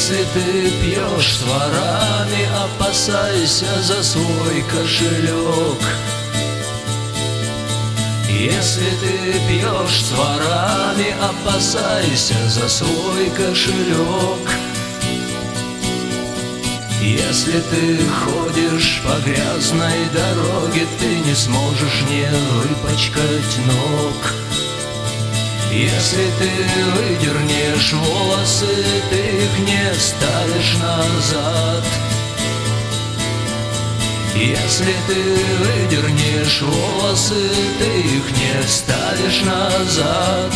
Если ты пьешь с ворами, опасайся за свой кошелек. Если ты пьешь с ворами, опасайся за свой кошелек. Если ты ходишь по грязной дороге, ты не сможешь не выпачкать ног. Если ты выдернешь волосы, ты их не ставишь назад. Если ты выдернешь волосы, ты их не ставишь назад.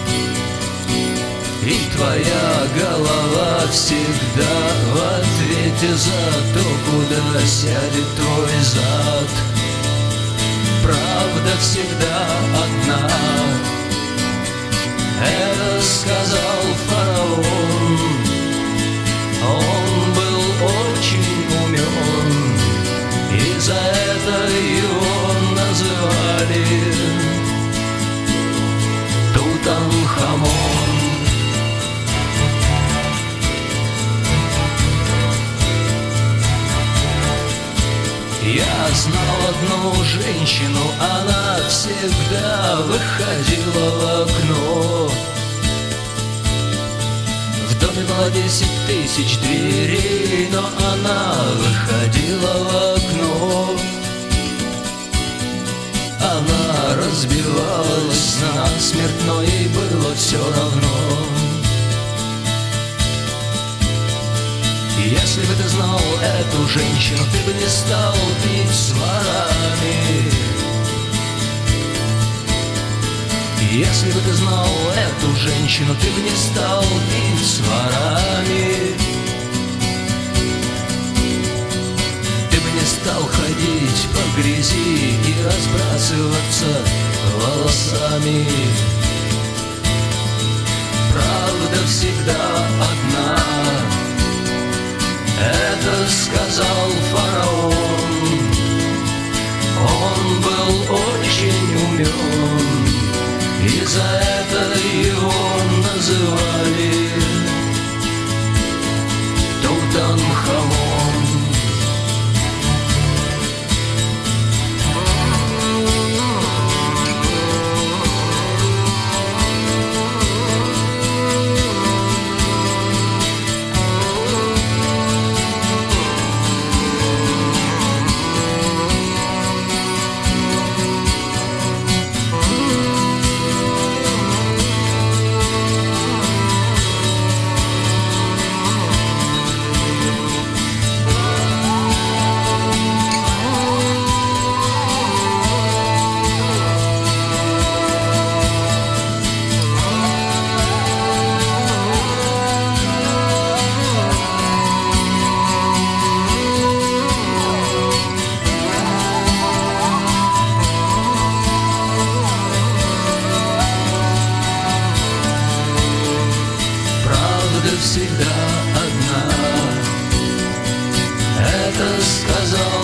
И твоя голова всегда в ответе за то, куда сядет твой зад. Правда всегда одна. Это сказал фараон. Он был очень умен, и за это его называли Тутанхамон. Я знал одну женщину, она всегда выходила в окно. В доме было 10 тысяч дверей, но она выходила в окно. Она разбивалась насмерть, но ей было все равно. Если бы ты знал эту женщину, ты бы не стал пить с ворами. Если бы ты знал эту женщину, ты бы не стал пить с ворами. Ты бы не стал ходить по грязи и разбрасываться волосами. Правда всегда одна. Это сказал фараон. Он был очень умен, и за это его называли Тутанхамон. Всегда одна. Это сказал